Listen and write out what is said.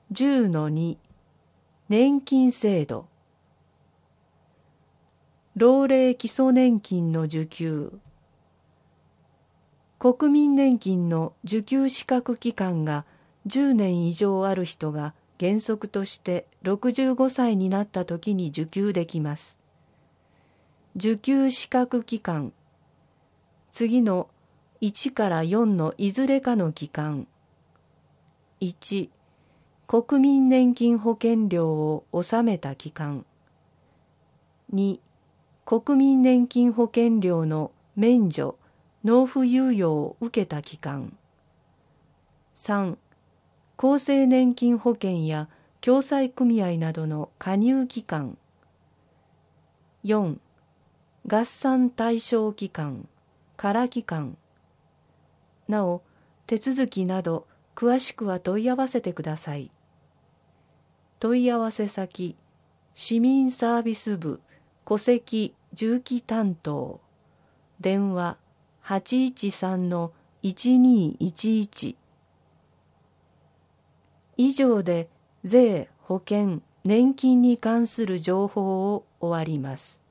10-2 年金制度。老齢基礎年金の受給。国民年金の受給資格期間が10年以上ある人が原則として65歳になった時に受給できます。受給資格期間。次の1から4のいずれかの期間。1、国民年金保険料を納めた期間。2、国民年金保険料の免除、納付猶予を受けた期間。3、厚生年金保険や共済組合などの加入期間。4、合算対象期間、から期間。なお、手続きなど詳しくは問い合わせてください。問い合わせ先、市民サービス部戸籍住基担当、電話813-1211。以上で税、保険、年金に関する情報を終わります。